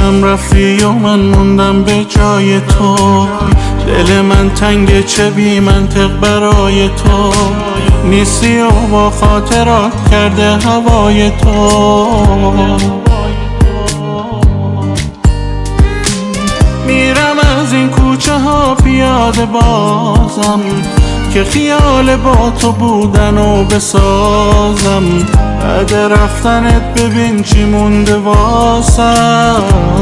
دیدم رفتی و من موندم به جای تو. دل من تنگه چه بی منطق برای تو نیستی و با خاطرات کرده هوای تو. میرم از این کوچه ها پیاده بازم که خیال با تو بودن و بسازم. بعد رفتنت ببین چی مونده واسم.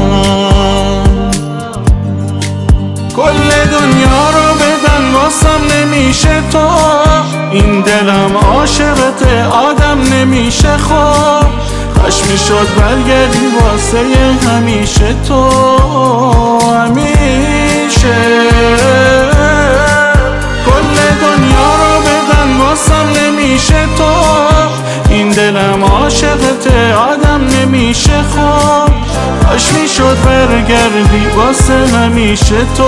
کل دنیا رو بدن واسم نمیشه تو. این دلم عاشقته آدم نمیشه خوب. خشمی شد برگردی واسه همیشه تو. همیشه کل دنیا رو بدن واسم نمیشه تو. این دلم عاشقته آدم نمیشه خوب. خشمی شد برگردی واسه همیشه تو.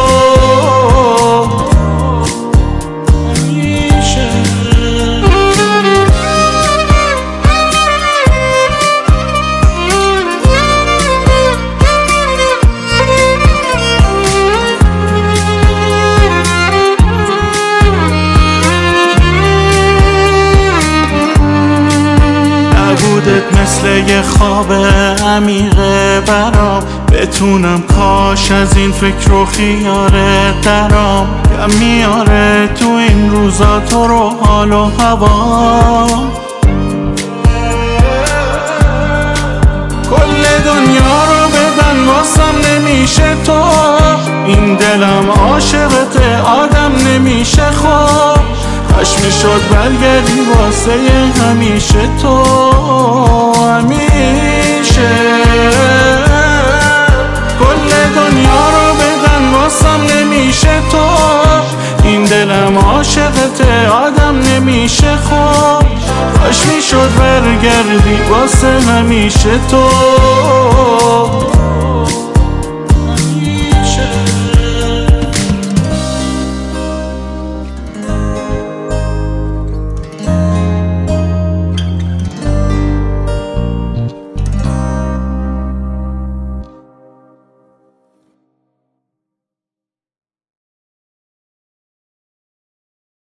نبودت مثل یه خواب عمیقه برام. بتونم کاش از این فکر و خیاره درام. کم میاره تو این روزا تو رو حال و هوا. کل دنیا رو بدن واسم نمیشه تو. این دلم عاشقته آدم نمیشه خوب. خشمی شد برگردی واسه همیشه تو. همیشه کل دنیا رو بدن واسم نمیشه تو. این دلم عاشقته آدم نمیشه خوب. خشمی شد برگردی واسه همیشه تو.